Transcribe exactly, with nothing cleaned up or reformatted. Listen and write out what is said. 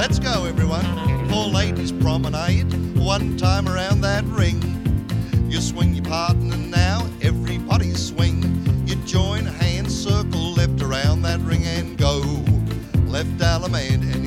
Let's go, everyone, for ladies promenade. One time around that ring. You swing your partner now, everybody swing. You join hands, circle left around that ring and go. Left Alamand and